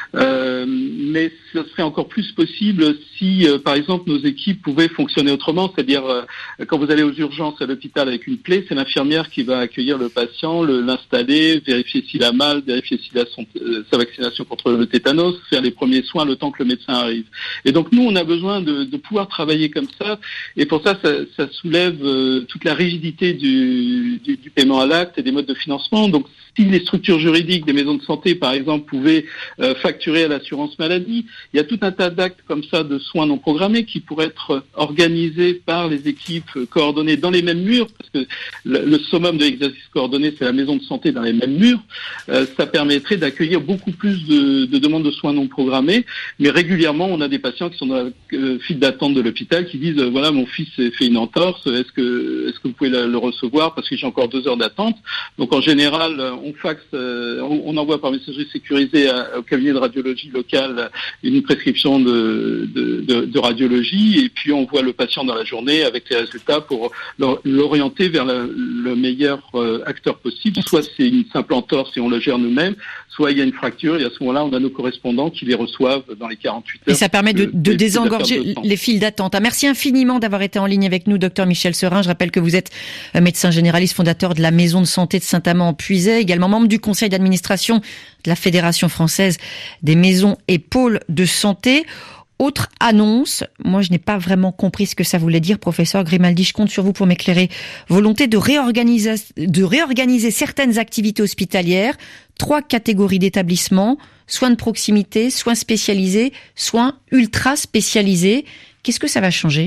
mais ce serait encore plus possible si, par exemple, nos équipes pouvaient fonctionner autrement, c'est-à-dire quand vous allez aux urgences à l'hôpital avec une plaie, c'est l'infirmière qui va accueillir le patient, l'installer, vérifier s'il a mal, vérifier s'il a sa vaccination contre le tétanos, faire les premiers soins le temps que le médecin arrive. Et donc nous, on a besoin de pouvoir travailler comme ça, et pour ça soulève toute la rigidité du paiement à l'acte et des modes de financement. Donc si les structures juridiques des maisons de santé, par exemple, pouvaient facturer à l'assurance maladie, il y a tout un tas d'actes comme ça de soins non programmés qui pourraient être organisés par les équipes coordonnées dans les mêmes murs, parce que le summum de l'exercice coordonné, c'est la maison de santé dans les mêmes murs. Ça permettrait d'accueillir beaucoup plus de demandes de soins non programmés, mais régulièrement, on a des patients qui sont dans la file d'attente de l'hôpital qui disent voilà, mon fils s'est fait une entorse, est-ce que vous pouvez le recevoir parce que j'ai encore 2 heures d'attente. Donc en général, on faxe, on envoie par messagerie sécurisée au cabinet de radiologie locale une prescription de radiologie, et puis on voit le patient dans la journée avec les résultats pour l'orienter vers le meilleur acteur possible. Soit c'est une simple entorse et on le gère nous-mêmes, soit il y a une fracture et à ce moment-là on a nos correspondants qui les reçoivent dans les 48 heures. Et ça permet de désengorger les files d'attente. Merci infiniment d'avoir été en ligne avec nous, docteur Michel Serin. Je rappelle que vous êtes médecin généraliste, fondateur de la Maison de Santé de Saint-Amand-en-Puisaye, également membre du conseil d'administration de la Fédération française des maisons et pôles de santé. Autre annonce, moi je n'ai pas vraiment compris ce que ça voulait dire, professeur Grimaldi, je compte sur vous pour m'éclairer. Volonté de réorganiser certaines activités hospitalières, 3 catégories d'établissements, soins de proximité, soins spécialisés, soins ultra spécialisés. Qu'est-ce que ça va changer ?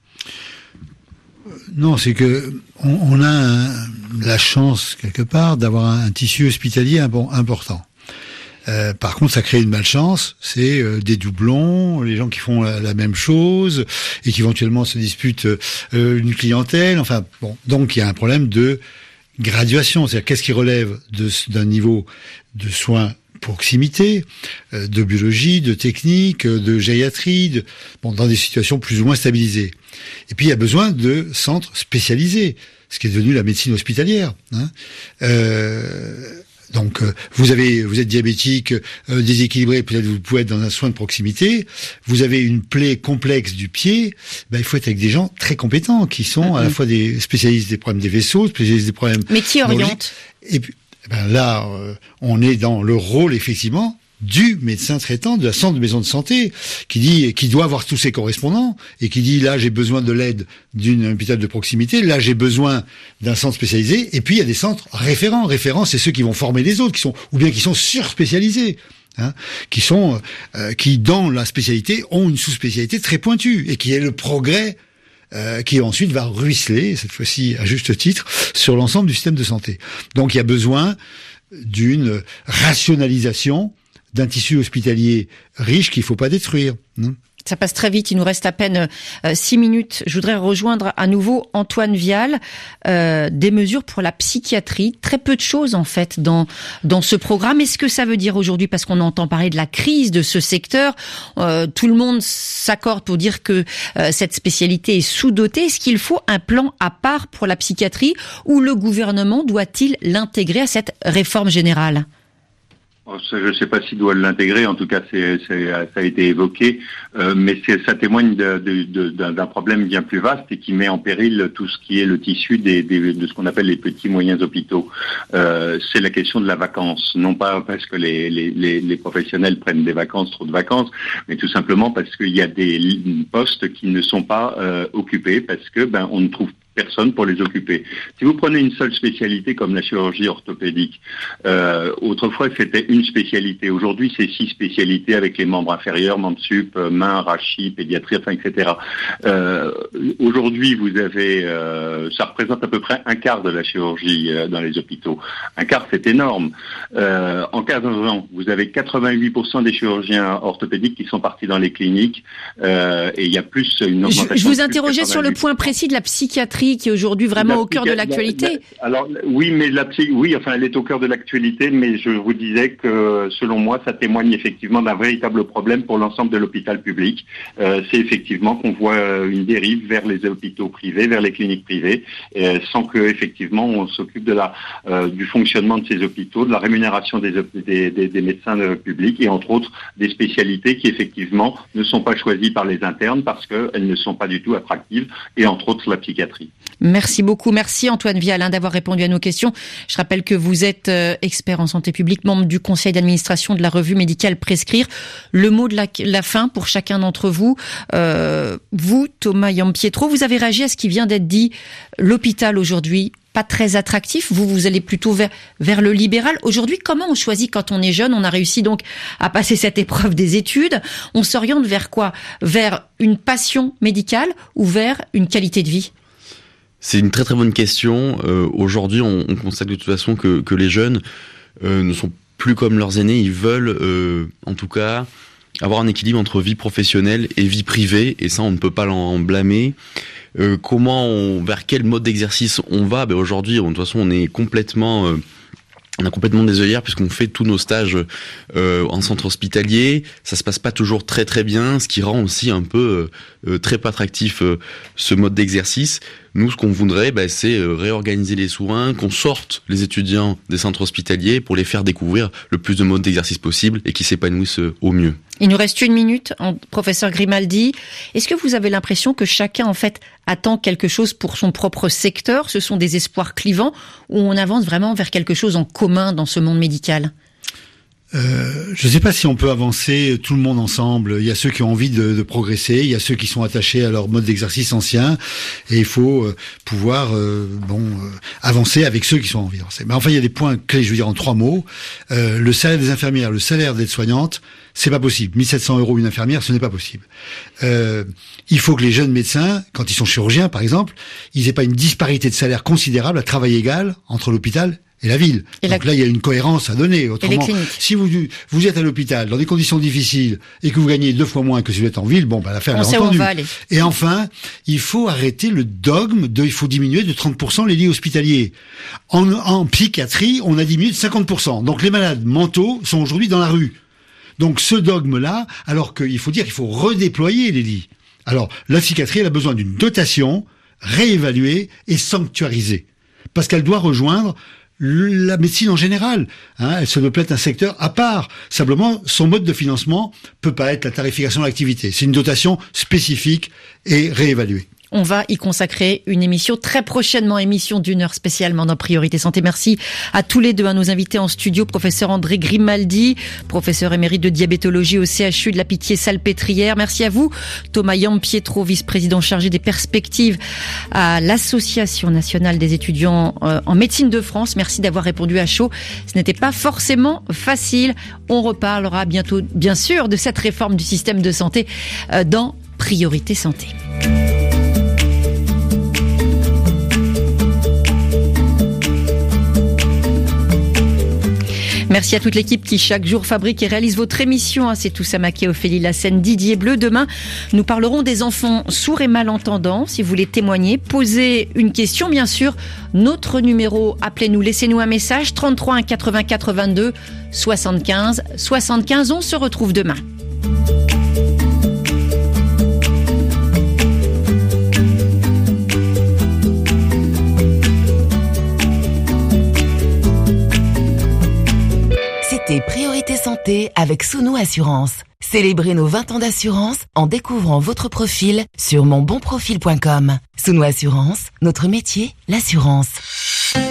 Non, c'est que on a la chance quelque part d'avoir un tissu hospitalier important. Par contre, ça crée une malchance, c'est des doublons, les gens qui font la même chose et qui éventuellement se disputent une clientèle. Enfin, bon, donc il y a un problème de graduation, c'est-à-dire qu'est-ce qui relève d'un niveau de soins proximité, de biologie, de technique, de gériatrie, dans des situations plus ou moins stabilisées. Et puis il y a besoin de centres spécialisés, ce qui est devenu la médecine hospitalière. Donc vous êtes diabétique, déséquilibré, peut-être vous pouvez être dans un soin de proximité, vous avez une plaie complexe du pied, il faut être avec des gens très compétents qui sont à la fois des spécialistes des problèmes des vaisseaux, spécialistes des problèmes... Mais qui oriente ? Et puis là, on est dans le rôle effectivement du médecin traitant de la centre de maison de santé qui doit avoir tous ses correspondants et qui dit là j'ai besoin de l'aide d'un hôpital de proximité, là j'ai besoin d'un centre spécialisé, et puis il y a des centres référents, c'est ceux qui vont former les autres, qui sont surspécialisés, qui dans la spécialité ont une sous-spécialité très pointue et qui est le progrès qui ensuite va ruisseler, cette fois-ci à juste titre, sur l'ensemble du système de santé. Donc il y a besoin d'une rationalisation d'un tissu hospitalier riche qu'il faut pas détruire. Ça passe très vite, il nous reste à peine 6 minutes. Je voudrais rejoindre à nouveau Antoine Vial. Des mesures pour la psychiatrie, très peu de choses en fait dans ce programme. Est-ce que ça veut dire aujourd'hui, parce qu'on entend parler de la crise de ce secteur, tout le monde s'accorde pour dire que cette spécialité est sous-dotée. Est-ce qu'il faut un plan à part pour la psychiatrie, ou le gouvernement doit-il l'intégrer à cette réforme générale ? Alors, je ne sais pas s'il doit l'intégrer. En tout cas, ça a été évoqué, mais ça témoigne d'un problème bien plus vaste et qui met en péril tout ce qui est le tissu de ce qu'on appelle les petits moyens hôpitaux. C'est la question de la vacance, non pas parce que les professionnels prennent des vacances, trop de vacances, mais tout simplement parce qu'il y a des postes qui ne sont pas occupés parce que on ne trouve personne pour les occuper. Si vous prenez une seule spécialité comme la chirurgie orthopédique, autrefois c'était une spécialité. Aujourd'hui, c'est 6 spécialités avec les membres inférieurs, membres sup, mains, rachis, pédiatrie, etc. Aujourd'hui, vous avez, ça représente à peu près un quart de la chirurgie dans les hôpitaux. Un quart, c'est énorme. En 15 ans, vous avez 88% des chirurgiens orthopédiques qui sont partis dans les cliniques, et il y a plus une augmentation. Je vous interrogeais sur le point précis de la psychiatrie, qui est aujourd'hui vraiment au cœur de l'actualité. Alors oui, mais elle est au cœur de l'actualité, mais je vous disais que selon moi, ça témoigne effectivement d'un véritable problème pour l'ensemble de l'hôpital public. C'est effectivement qu'on voit une dérive vers les hôpitaux privés, vers les cliniques privées, sans que effectivement on s'occupe du fonctionnement de ces hôpitaux, de la rémunération des médecins publics et entre autres des spécialités qui effectivement ne sont pas choisies par les internes parce qu'elles ne sont pas du tout attractives, et entre autres la psychiatrie. Merci beaucoup. Merci Antoine Vialin d'avoir répondu à nos questions. Je rappelle que vous êtes expert en santé publique, membre du conseil d'administration de la revue médicale Prescrire. Le mot de la fin pour chacun d'entre vous. Vous, Thomas Giampietro, vous avez réagi à ce qui vient d'être dit. L'hôpital aujourd'hui, pas très attractif. Vous allez plutôt vers le libéral. Aujourd'hui, comment on choisit quand on est jeune? On a réussi donc à passer cette épreuve des études. On s'oriente vers quoi? Vers une passion médicale ou vers une qualité de vie? C'est une très très bonne question. Aujourd'hui, on constate de toute façon que les jeunes ne sont plus comme leurs aînés. Ils veulent, en tout cas, avoir un équilibre entre vie professionnelle et vie privée. Et ça, on ne peut pas l'en blâmer. Vers quel mode d'exercice on va? Aujourd'hui, de toute façon, on a complètement des œillères puisqu'on fait tous nos stages en centre hospitalier. Ça se passe pas toujours très très bien, ce qui rend aussi un peu très peu attractif ce mode d'exercice. Nous, ce qu'on voudrait, c'est réorganiser les soins, qu'on sorte les étudiants des centres hospitaliers pour les faire découvrir le plus de modes d'exercice possible et qu'ils s'épanouissent au mieux. Il nous reste 1 minute, professeur Grimaldi. Est-ce que vous avez l'impression que chacun, en fait, attend quelque chose pour son propre secteur? Ce sont des espoirs clivants ou on avance vraiment vers quelque chose en commun dans ce monde médical? Je ne sais pas si on peut avancer tout le monde ensemble. Il y a ceux qui ont envie de progresser, il y a ceux qui sont attachés à leur mode d'exercice ancien, et il faut pouvoir avancer avec ceux qui sont envie d'avancer. Mais enfin, il y a des points clés, je veux dire en 3 mots. Le salaire des infirmières, le salaire d'aide-soignante, c'est pas possible. 1 700 € une infirmière, ce n'est pas possible. Il faut que les jeunes médecins, quand ils sont chirurgiens par exemple, ils aient pas une disparité de salaire considérable à travail égal entre l'hôpital et la ville. Donc là, il y a une cohérence à donner. Autrement, si vous êtes à l'hôpital dans des conditions difficiles et que vous gagnez 2 fois moins que si vous êtes en ville, l'affaire est entendue. Et enfin, il faut arrêter le dogme il faut diminuer de 30% les lits hospitaliers. En psychiatrie, on a diminué de 50%. Donc les malades mentaux sont aujourd'hui dans la rue. Donc ce dogme-là, alors qu'il faut redéployer les lits. Alors, la psychiatrie, elle a besoin d'une dotation réévaluée et sanctuarisée. Parce qu'elle doit rejoindre la médecine en général, ça doit être un secteur à part. Simplement, son mode de financement peut pas être la tarification de l'activité. C'est une dotation spécifique et réévaluée. On va y consacrer une émission très prochainement, émission d'1 heure spécialement dans Priorité Santé. Merci à tous les deux, à nos invités en studio, professeur André Grimaldi, professeur émérite de diabétologie au CHU de la Pitié-Salpêtrière. Merci à vous, Thomas Giampietro, vice-président chargé des perspectives à l'Association nationale des étudiants en médecine de France. Merci d'avoir répondu à chaud. Ce n'était pas forcément facile. On reparlera bientôt, bien sûr, de cette réforme du système de santé dans Priorité Santé. Merci à toute l'équipe qui chaque jour fabrique et réalise votre émission. C'est Toussa Maké, Ophélie Lassène, Didier Bleu. Demain, nous parlerons des enfants sourds et malentendants. Si vous voulez témoigner, posez une question, bien sûr. Notre numéro, appelez-nous, laissez-nous un message. 33 1 84 22 75 75. On se retrouve demain. C'était Priorité santé avec Sounou Assurance. Célébrez nos 20 ans d'assurance en découvrant votre profil sur monbonprofil.com. Sounou Assurance, notre métier, l'assurance.